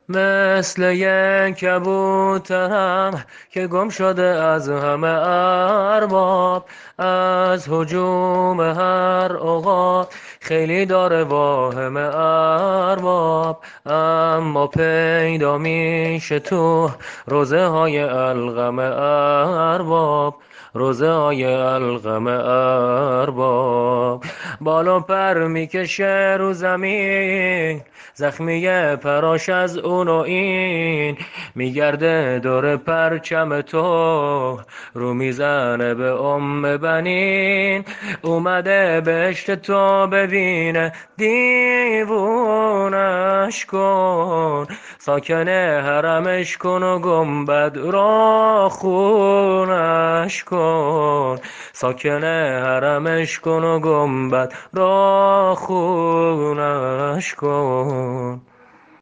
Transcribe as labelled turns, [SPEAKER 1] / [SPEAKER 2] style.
[SPEAKER 1] مثل یک کبوترم که گم شده از همه ارباب، از هجوم هر عقاب خیلی داره واهم ارباب. اما پیدا میشه تو روزه های الغم ارباب، روزه های الغم ارباب. بالا پر میکشه رو زمین، زخمی پراش از اون و این، میگرده دور پرچم تو، رو میزنه به بنین. اومده بهشت تو ببینه دیوونش کن، ساکن حرمش کن و گنبد را خونش کن، ساکن حرمش کن و گنبد را خونش کن.